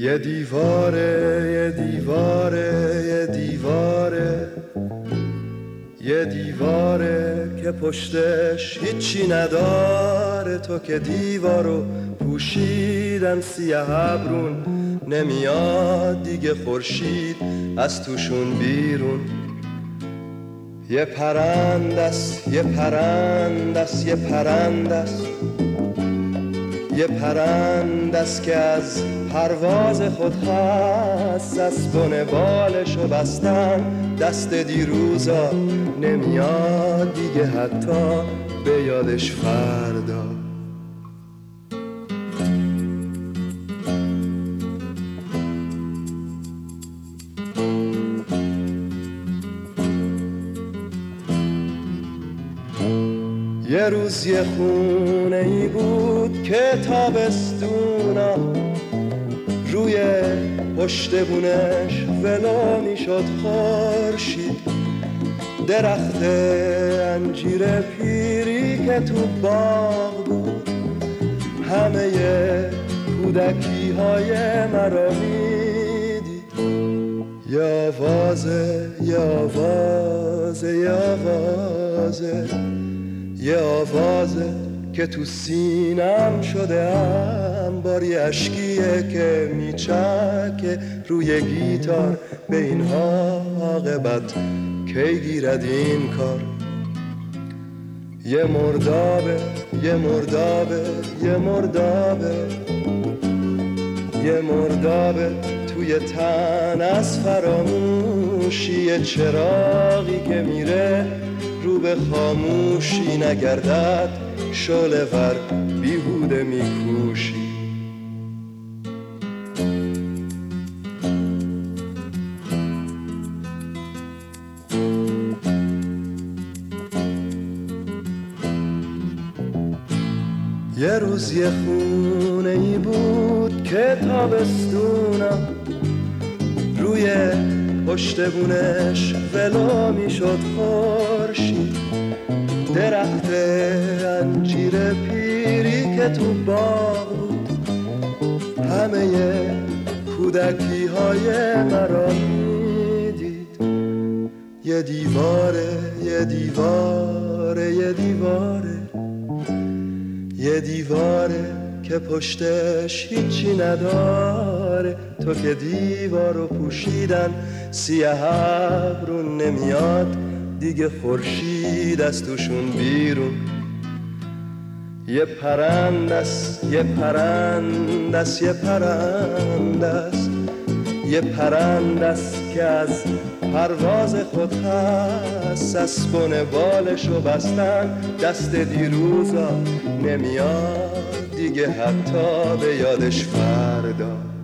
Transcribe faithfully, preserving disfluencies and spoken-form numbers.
یه دیواره یه دیواره یه دیواره یه دیواره که پشتش هیچی نداره، تو که دیوارو پوشیدن سیاه ابرون، نمیاد دیگه خورشید از توشون بیرون. یه پرندست یه پرندست یه پرندست یه پرندست که از پرواز خود هست، از بن بالشو بستن دست دیروزا، نمیاد دیگه حتی به یادش فردا. یه روز یه خونه ای بود که تابستونا روی پشت بونش ولو میشد خورشید، درخت انجیر پیری که تو باغ بود همه کودکی های مرا میدید. یه آوازه یه آوازه یه آوازه یه آوازه که تو سینم شده انباری، اشکیه که میچکه روی گیتار، به این عاقبت کی گیرد این کار. یه مردابه یه مردابه یه مردابه یه مردابه توی تن از فراموشی، یه چراغی که میره رو به خاموشی، نگردد شعله ور بیهوده میکوشی. یه روز یه خونه ای بود که تابستونم روی پشت بونش ولو میشد خورشید، درخت انجیر پیری که تو باغ بود همه کودکی های مرا میدید. یه دیواره یه دیواره یه دیواره یه دیواره که پشتش هیچی نداره، تو که دیوارو پوشیدن سیاه ابرون، نمیاد دیگه خورشید از توشون بیرون. یه پرندست یه پرندست یه پرندست یه پرندست که از پرواز خود هست، از بن بالشو بستن دست دیروزا، نمیاد دیگه حتی به یادش فردا.